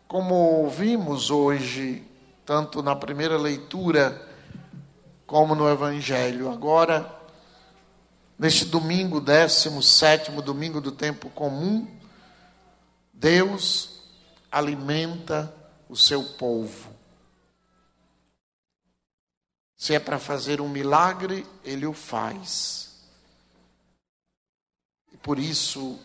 Como vimos hoje, tanto na primeira leitura como no Evangelho, agora, neste domingo, 17º domingo do tempo comum, Deus alimenta o seu povo. Se é para fazer um milagre, Ele o faz. E por isso,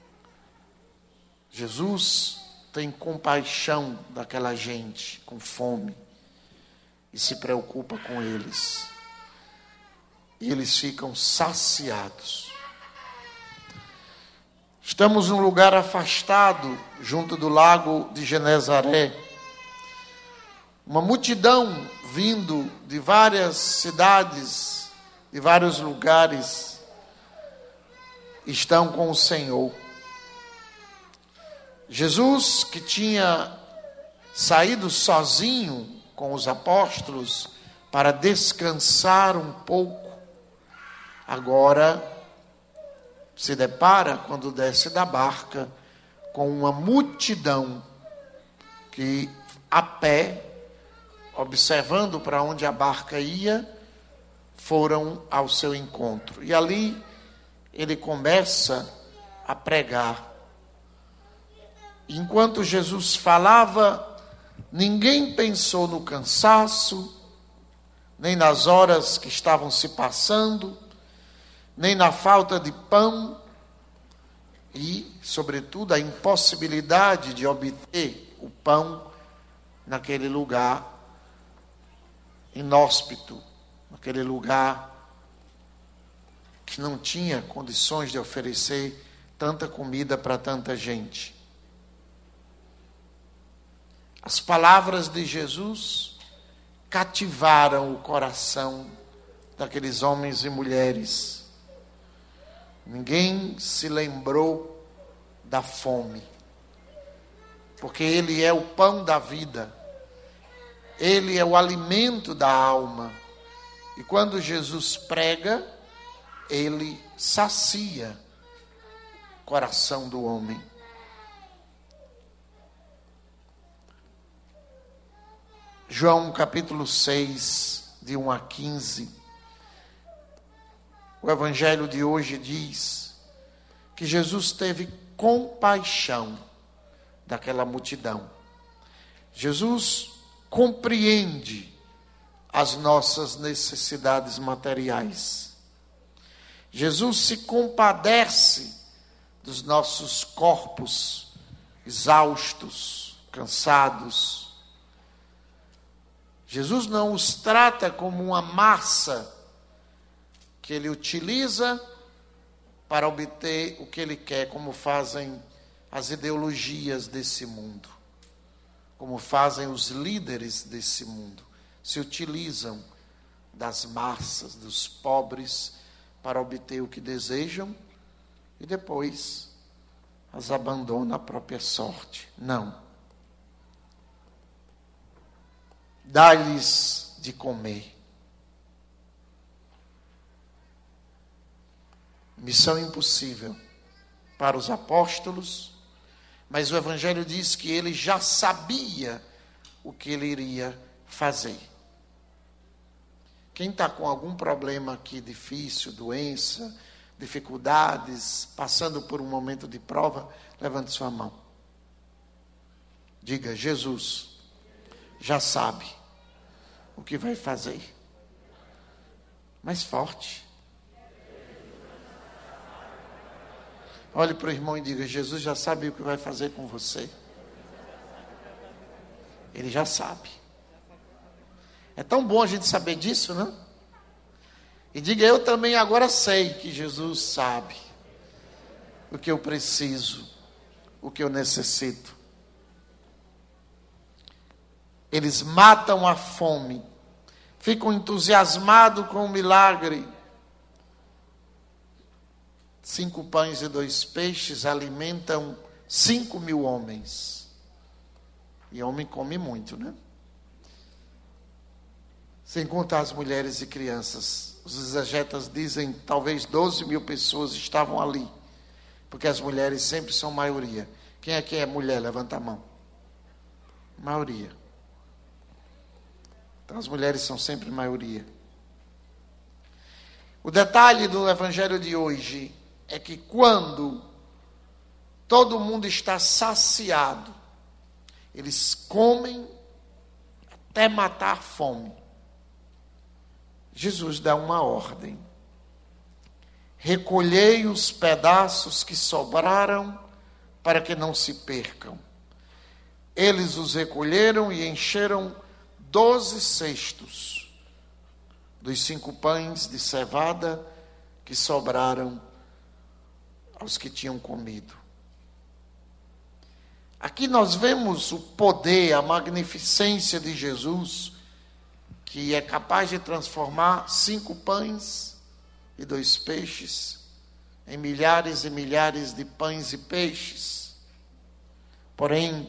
Jesus tem compaixão daquela gente com fome e se preocupa com eles. E eles ficam saciados. Estamos num lugar afastado, junto do lago de Genezaré. Uma multidão vindo de várias cidades, de vários lugares, estão com o Senhor. Jesus, que tinha saído sozinho com os apóstolos para descansar um pouco, agora se depara, quando desce da barca, com uma multidão que, a pé, observando para onde a barca ia, foram ao seu encontro. E ali ele começa a pregar. Enquanto Jesus falava, ninguém pensou no cansaço, nem nas horas que estavam se passando, nem na falta de pão e, sobretudo, a impossibilidade de obter o pão naquele lugar inóspito, naquele lugar que não tinha condições de oferecer tanta comida para tanta gente. As palavras de Jesus cativaram o coração daqueles homens e mulheres. Ninguém se lembrou da fome, porque Ele é o pão da vida, Ele é o alimento da alma. E quando Jesus prega, Ele sacia o coração do homem. João capítulo 6, de 1 a 15. O Evangelho de hoje diz que Jesus teve compaixão daquela multidão. Jesus compreende as nossas necessidades materiais. Jesus se compadece dos nossos corpos exaustos, cansados. Jesus não os trata como uma massa que Ele utiliza para obter o que Ele quer, como fazem as ideologias desse mundo, como fazem os líderes desse mundo. Se utilizam das massas, dos pobres, para obter o que desejam e depois as abandonam à própria sorte. Não. Dá-lhes de comer. Missão impossível para os apóstolos, mas o Evangelho diz que ele já sabia o que ele iria fazer. Quem está com algum problema aqui difícil, doença, dificuldades, passando por um momento de prova, levante sua mão. Diga: Jesus já sabe o que vai fazer. Mais forte. Olhe para o irmão e diga: Jesus já sabe o que vai fazer com você. Ele já sabe. É tão bom a gente saber disso, não? E diga: eu também agora sei que Jesus sabe o que eu preciso, o que eu necessito. Eles matam a fome, ficam entusiasmados com o milagre. 5 pães e 2 peixes alimentam 5.000 homens. E homem come muito, né? Sem contar as mulheres e crianças. Os exegetas dizem que talvez 12.000 pessoas estavam ali. Porque as mulheres sempre são maioria. Quem aqui é mulher? Levanta a mão. Maioria. Então as mulheres são sempre maioria. O detalhe do evangelho de hoje é que quando todo mundo está saciado, eles comem até matar a fome. Jesus dá uma ordem: recolhei os pedaços que sobraram para que não se percam. Eles os recolheram e encheram 12 cestos dos 5 pães de cevada que sobraram aos que tinham comido. Aqui nós vemos o poder, a magnificência de Jesus, que é capaz de transformar 5 pães e 2 peixes em milhares e milhares de pães e peixes. Porém,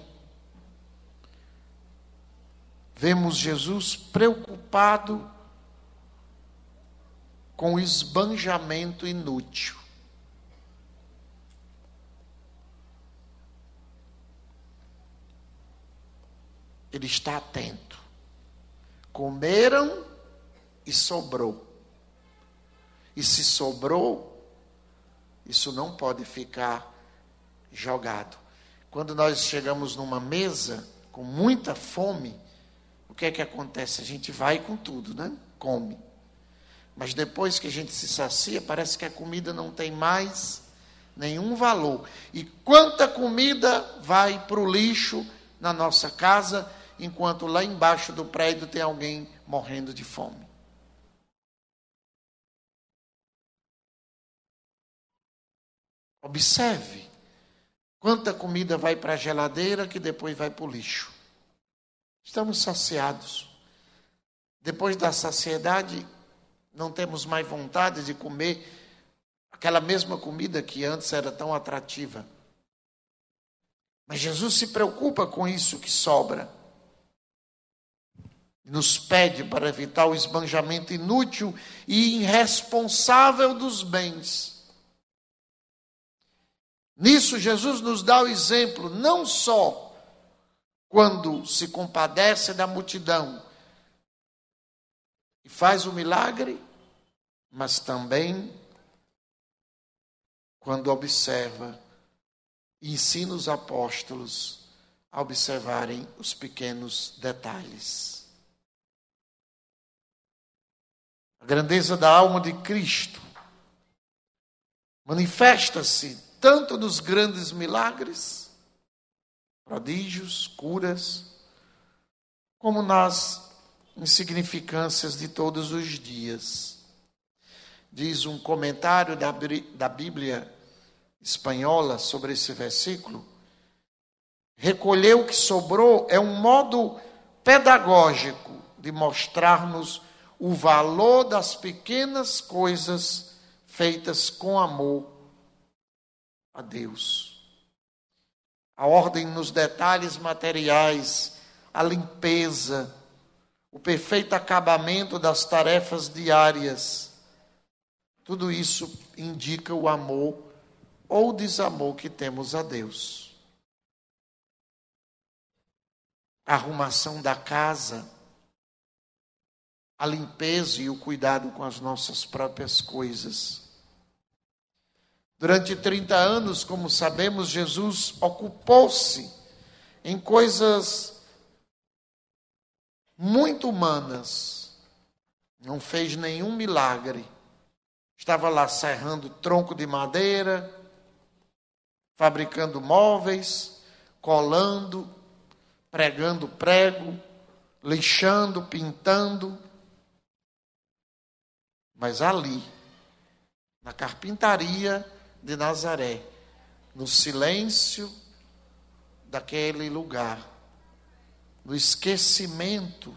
vemos Jesus preocupado com o esbanjamento inútil. Ele está atento. Comeram e sobrou. E se sobrou, isso não pode ficar jogado. Quando nós chegamos numa mesa com muita fome, o que é que acontece? A gente vai com tudo, né? Come. Mas depois que a gente se sacia, parece que a comida não tem mais nenhum valor. E quanta comida vai para o lixo na nossa casa, enquanto lá embaixo do prédio tem alguém morrendo de fome. Observe quanta comida vai para a geladeira que depois vai para o lixo. Estamos saciados. Depois da saciedade, não temos mais vontade de comer aquela mesma comida que antes era tão atrativa. Mas Jesus se preocupa com isso que sobra. Nos pede para evitar o esbanjamento inútil e irresponsável dos bens. Nisso, Jesus nos dá o exemplo, não só quando se compadece da multidão e faz o milagre, mas também quando observa e ensina os apóstolos a observarem os pequenos detalhes. A grandeza da alma de Cristo manifesta-se tanto nos grandes milagres, prodígios, curas, como nas insignificâncias de todos os dias. Diz um comentário da Bíblia espanhola sobre esse versículo: recolher o que sobrou é um modo pedagógico de mostrar-nos o valor das pequenas coisas feitas com amor a Deus. A ordem nos detalhes materiais, a limpeza, o perfeito acabamento das tarefas diárias, tudo isso indica o amor ou desamor que temos a Deus. A arrumação da casa, a limpeza e o cuidado com as nossas próprias coisas. Durante 30 anos, como sabemos, Jesus ocupou-se em coisas muito humanas. Não fez nenhum milagre. Estava lá serrando tronco de madeira, fabricando móveis, colando, pregando prego, lixando, pintando. Mas ali, na carpintaria de Nazaré, no silêncio daquele lugar, no esquecimento,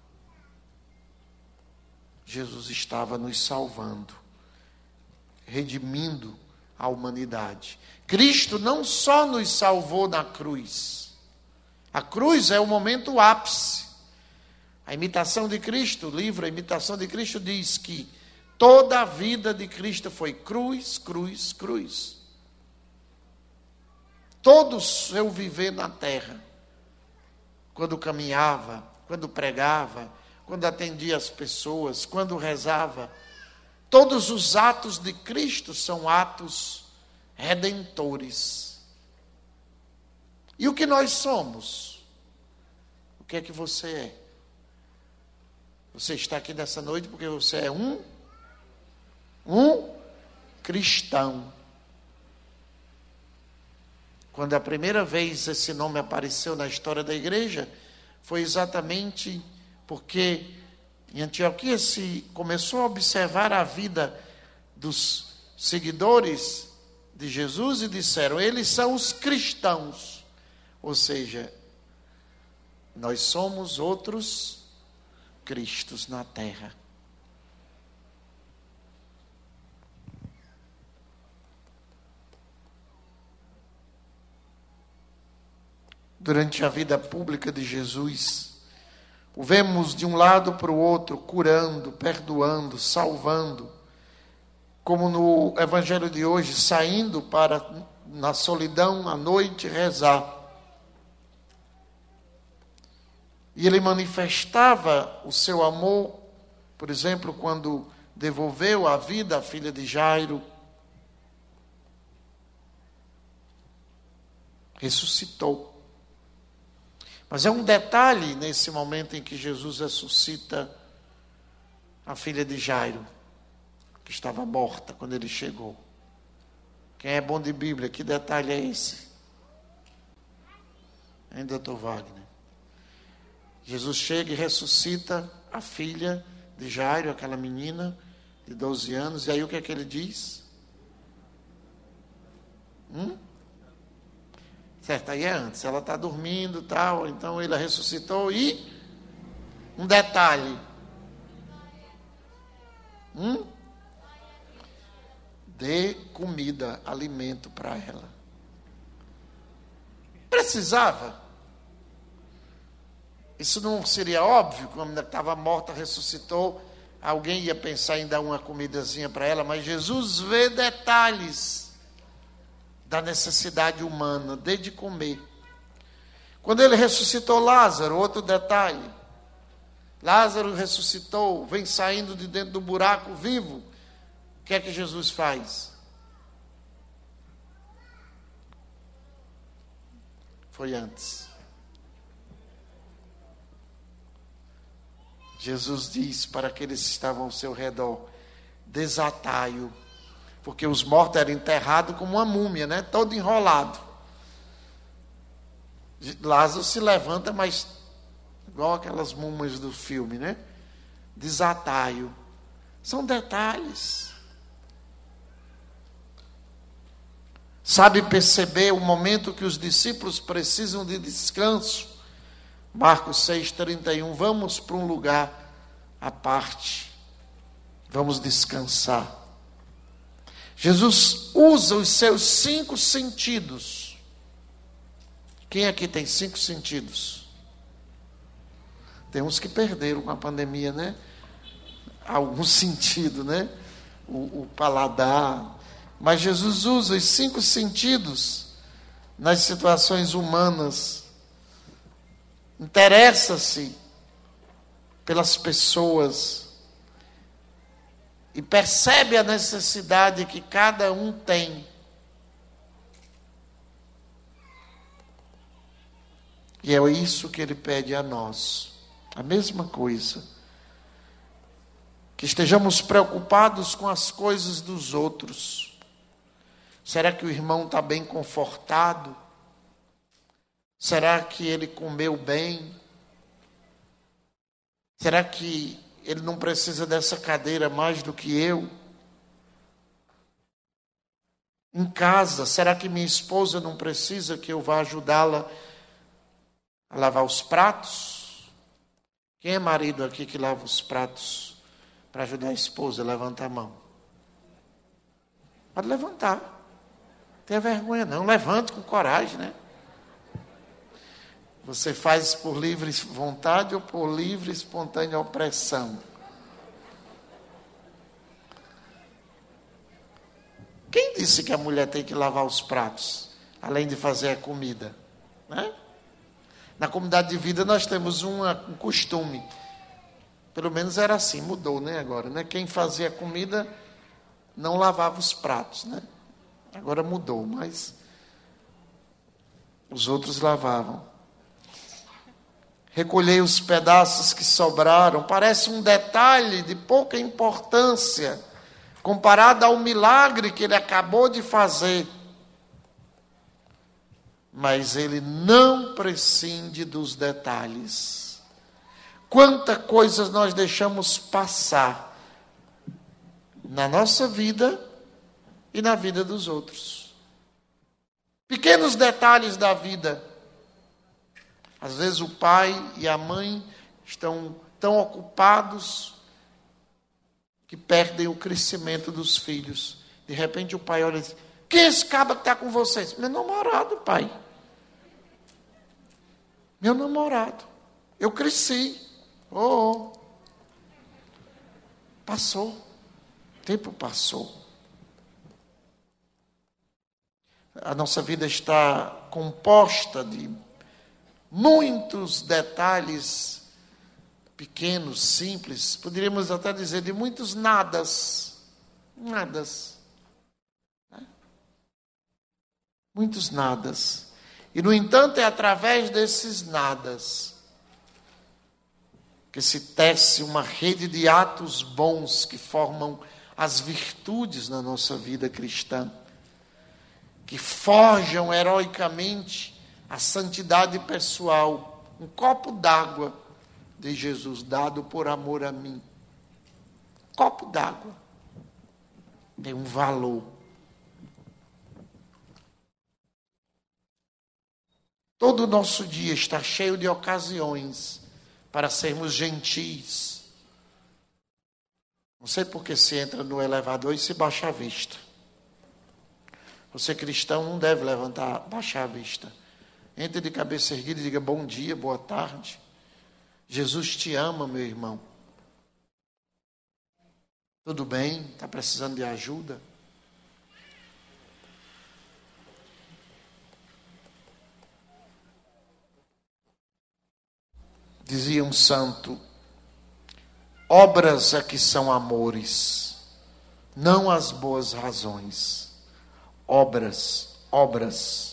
Jesus estava nos salvando, redimindo a humanidade. Cristo não só nos salvou na cruz. A cruz é o momento ápice. A imitação de Cristo, o livro A Imitação de Cristo diz que toda a vida de Cristo foi cruz, cruz, cruz. Todo o seu viver na terra quando caminhava, quando pregava, quando atendia as pessoas, quando rezava. Todos os atos de Cristo são atos redentores. E o que nós somos? O que é que você é? Você está aqui nessa noite porque você é um cristão. Quando a primeira vez esse nome apareceu na história da igreja, foi exatamente porque em Antioquia se começou a observar a vida dos seguidores de Jesus e disseram, eles são os cristãos. Ou seja, nós somos outros Cristos na terra. Durante a vida pública de Jesus, o vemos de um lado para o outro, curando, perdoando, salvando, como no evangelho de hoje, saindo para, na solidão, à noite, rezar. E ele manifestava o seu amor, por exemplo, quando devolveu a vida à filha de Jairo, ressuscitou. Mas é um detalhe nesse momento em que Jesus ressuscita a filha de Jairo, que estava morta quando ele chegou. Quem é bom de Bíblia, que detalhe é esse? Hein, doutor Wagner? Jesus chega e ressuscita a filha de Jairo, aquela menina de 12 anos, e aí o que é que ele diz? Certo, aí é antes, ela está dormindo e tal, então ele a ressuscitou e um detalhe. Dê comida, alimento para ela. Precisava? Isso não seria óbvio, quando ela estava morta, ressuscitou, alguém ia pensar em dar uma comidazinha para ela, mas Jesus vê detalhes da necessidade humana, de comer. Quando ele ressuscitou Lázaro, outro detalhe. Lázaro ressuscitou, vem saindo de dentro do buraco vivo. O que é que Jesus faz? Foi antes. Jesus diz para aqueles que estavam ao seu redor, desatai-o. Porque os mortos eram enterrados como uma múmia, né? Todo enrolado. Lázaro se levanta, mas igual aquelas múmias do filme, né? Desatai-o. São detalhes. Sabe perceber o momento que os discípulos precisam de descanso? Marcos 6,31. Vamos para um lugar à parte. Vamos descansar. Jesus usa os seus 5 sentidos. Quem aqui tem 5 sentidos? Tem uns que perderam com a pandemia, né? Algum sentido, né? O paladar. Mas Jesus usa os 5 sentidos nas situações humanas. Interessa-se pelas pessoas. E percebe a necessidade que cada um tem. E é isso que ele pede a nós. A mesma coisa. Que estejamos preocupados com as coisas dos outros. Será que o irmão está bem confortado? Será que ele comeu bem? Será que ele não precisa dessa cadeira mais do que eu? Em casa, será que minha esposa não precisa que eu vá ajudá-la a lavar os pratos? Quem é marido aqui que lava os pratos para ajudar a esposa? Levanta a mão. Pode levantar. Não tenha vergonha não. Levante com coragem, né? Você faz por livre vontade ou por livre e espontânea opressão? Quem disse que a mulher tem que lavar os pratos, além de fazer a comida? Né? Na comunidade de vida nós temos um costume. Pelo menos era assim, mudou, né, agora, né? Quem fazia comida não lavava os pratos, né? Agora mudou, mas os outros lavavam. Recolhei os pedaços que sobraram. Parece um detalhe de pouca importância comparado ao milagre que ele acabou de fazer. Mas ele não prescinde dos detalhes. Quanta coisas nós deixamos passar na nossa vida e na vida dos outros. Pequenos detalhes da vida. Às vezes o pai e a mãe estão tão ocupados que perdem o crescimento dos filhos. De repente o pai olha e diz: quem é esse cabra que está com vocês? Meu namorado, pai. Meu namorado. Eu cresci. Passou. O tempo passou. A nossa vida está composta de muitos detalhes pequenos, simples, poderíamos até dizer de muitos nadas. Muitos nadas. E, no entanto, é através desses nadas que se tece uma rede de atos bons que formam as virtudes na nossa vida cristã, que forjam heroicamente a santidade pessoal. Um copo d'água de Jesus dado por amor a mim. Copo d'água tem um valor. Todo o nosso dia está cheio de ocasiões para sermos gentis. Não sei por que se entra no elevador e se baixa a vista. Você cristão não deve baixar a vista. Entre de cabeça erguida e diga bom dia, boa tarde. Jesus te ama, meu irmão. Tudo bem? Está precisando de ajuda? Dizia um santo: obras é que são amores, não as boas razões. Obras.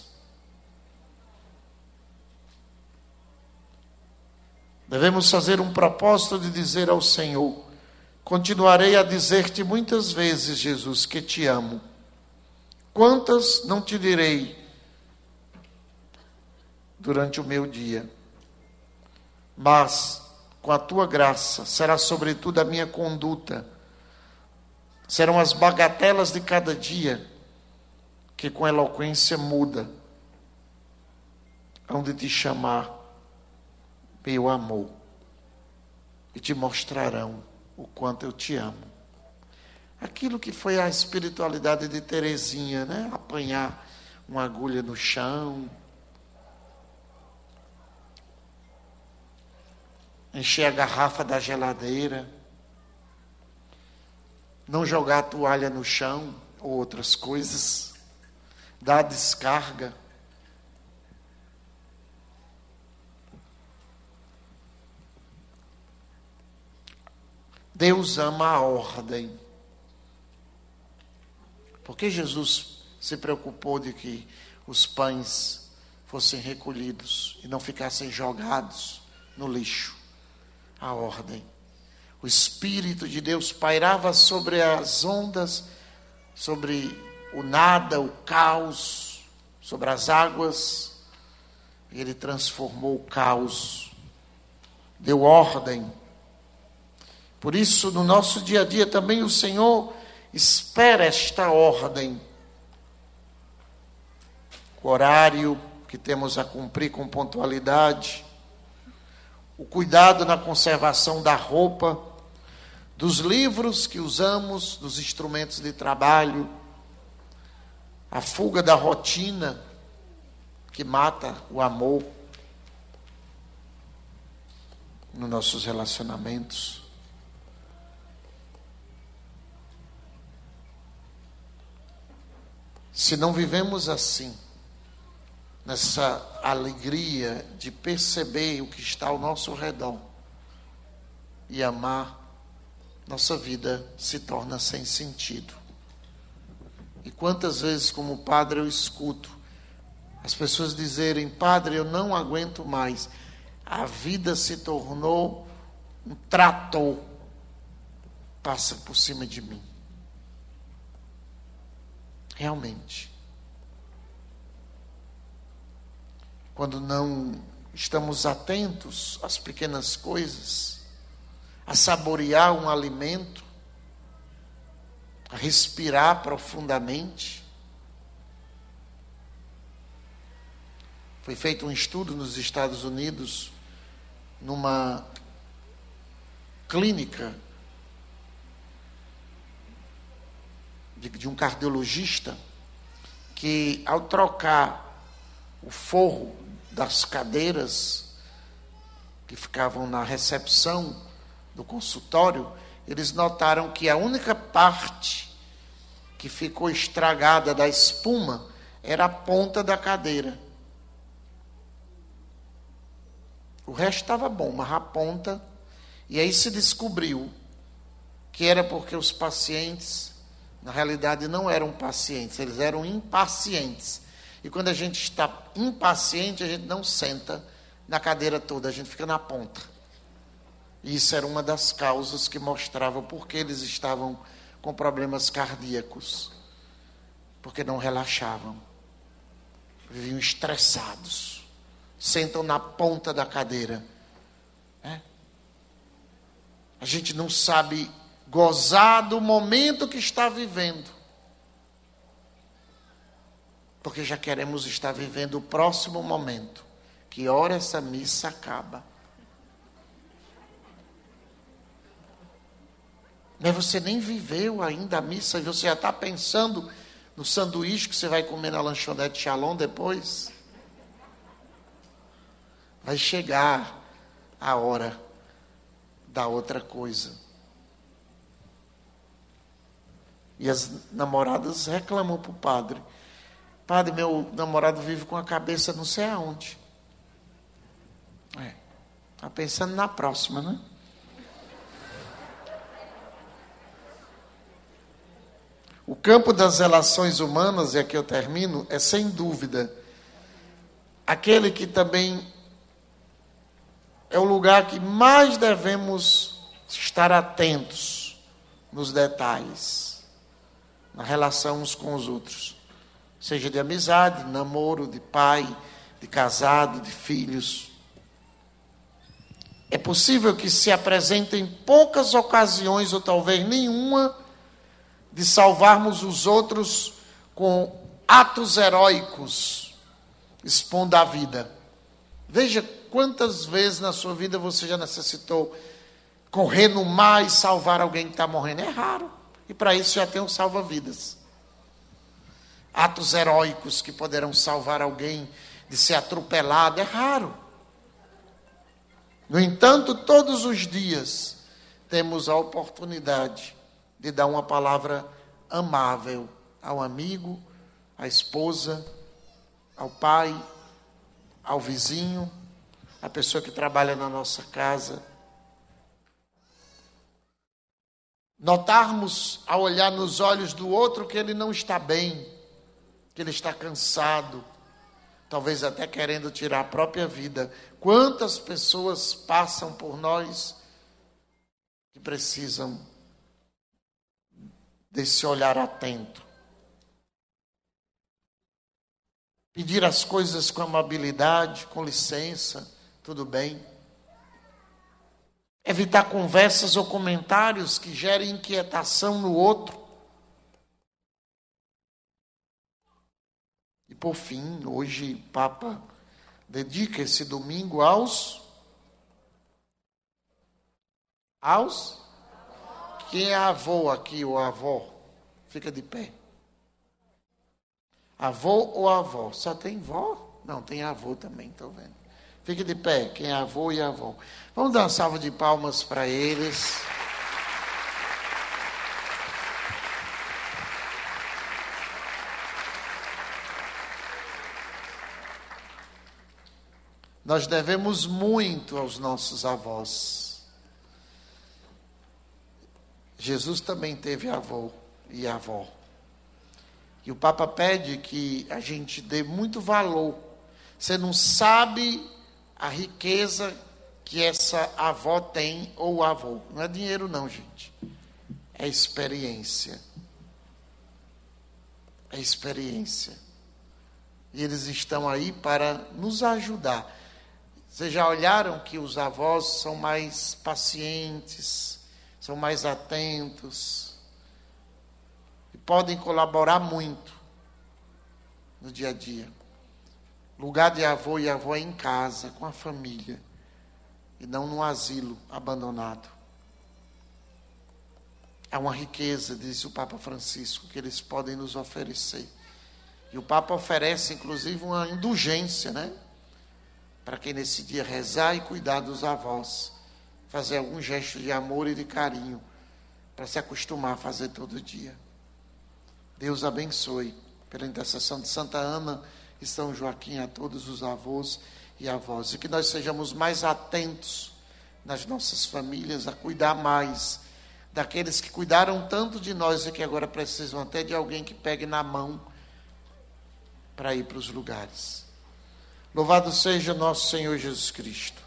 Devemos fazer um propósito de dizer ao Senhor: continuarei a dizer-te muitas vezes, Jesus, que te amo. Quantas não te direi durante o meu dia? Mas, com a tua graça, será sobretudo a minha conduta. Serão as bagatelas de cada dia que com eloquência muda hão de te chamar meu amor e te mostrarão o quanto eu te amo. Aquilo que foi a espiritualidade de Teresinha, né? Apanhar uma agulha no chão, encher a garrafa da geladeira, não jogar a toalha no chão ou outras coisas, dar descarga. Deus ama a ordem. Por que Jesus se preocupou de que os pães fossem recolhidos e não ficassem jogados no lixo? A ordem. O Espírito de Deus pairava sobre as ondas, sobre o nada, o caos, sobre as águas. Ele transformou o caos, deu ordem. Por isso, no nosso dia a dia também o Senhor espera esta ordem. O horário que temos a cumprir com pontualidade, o cuidado na conservação da roupa, dos livros que usamos, dos instrumentos de trabalho, a fuga da rotina que mata o amor nos nossos relacionamentos. Se não vivemos assim, nessa alegria de perceber o que está ao nosso redor e amar, nossa vida se torna sem sentido. E quantas vezes, como padre, eu escuto as pessoas dizerem: padre, eu não aguento mais, a vida se tornou um trator, passa por cima de mim. Realmente, quando não estamos atentos às pequenas coisas, a saborear um alimento, a respirar profundamente. Foi feito um estudo nos Estados Unidos, numa clínica de um cardiologista, que ao trocar o forro das cadeiras que ficavam na recepção do consultório, eles notaram que a única parte que ficou estragada da espuma era a ponta da cadeira. O resto estava bom, mas a ponta... E aí se descobriu que era porque os pacientes, na realidade, não eram pacientes, eles eram impacientes. E quando a gente está impaciente, a gente não senta na cadeira toda, a gente fica na ponta. E isso era uma das causas que mostrava por que eles estavam com problemas cardíacos. Porque não relaxavam. Viviam estressados. Sentam na ponta da cadeira. A gente não sabe gozar do momento que está vivendo. Porque já queremos estar vivendo o próximo momento. Que hora essa missa acaba? Mas você nem viveu ainda a missa e você já está pensando no sanduíche que você vai comer na lanchonete Shalom depois. Vai chegar a hora da outra coisa. E as namoradas reclamam para o padre: padre, meu namorado vive com a cabeça não sei aonde. Está pensando na próxima, né? O campo das relações humanas, e aqui eu termino, é sem dúvida aquele que também é o lugar que mais devemos estar atentos nos detalhes, na relação uns com os outros, seja de amizade, de namoro, de pai, de casado, de filhos. É possível que se apresentem poucas ocasiões, ou talvez nenhuma, de salvarmos os outros com atos heróicos, expondo a vida. Veja quantas vezes na sua vida você já necessitou correr no mar e salvar alguém que está morrendo. É raro. E para isso já tem um salva-vidas. Atos heróicos que poderão salvar alguém de ser atropelado. É raro. No entanto, todos os dias temos a oportunidade de dar uma palavra amável ao amigo, à esposa, ao pai, ao vizinho, à pessoa que trabalha na nossa casa. Notarmos, ao olhar nos olhos do outro, que ele não está bem, que ele está cansado, talvez até querendo tirar a própria vida. Quantas pessoas passam por nós que precisam desse olhar atento. Pedir as coisas com amabilidade, com licença, tudo bem. Evitar conversas ou comentários que gerem inquietação no outro. E por fim, hoje o Papa dedica esse domingo aos... Quem é avô aqui ou avó? Fica de pé. Avô ou avó? Só tem vó? Não, tem avô também, estou vendo. Fique de pé, quem é avô e avó. Vamos dar uma salva de palmas para eles. Nós devemos muito aos nossos avós. Jesus também teve avô e avó. E o Papa pede que a gente dê muito valor. Você não sabe a riqueza que essa avó tem ou avô. Não é dinheiro não, gente. É experiência. É experiência. E eles estão aí para nos ajudar. Vocês já olharam que os avós são mais pacientes, são mais atentos e podem colaborar muito no dia a dia. Lugar de avô e avó é em casa, com a família, e não num asilo abandonado. É uma riqueza, diz o Papa Francisco, que eles podem nos oferecer. E o Papa oferece, inclusive, uma indulgência, né? Para quem nesse dia rezar e cuidar dos avós. Fazer algum gesto de amor e de carinho. Para se acostumar a fazer todo dia. Deus abençoe, pela intercessão de Santa Ana e São Joaquim, a todos os avós e avós. E que nós sejamos mais atentos nas nossas famílias, a cuidar mais daqueles que cuidaram tanto de nós e que agora precisam até de alguém que pegue na mão para ir para os lugares. Louvado seja nosso Senhor Jesus Cristo.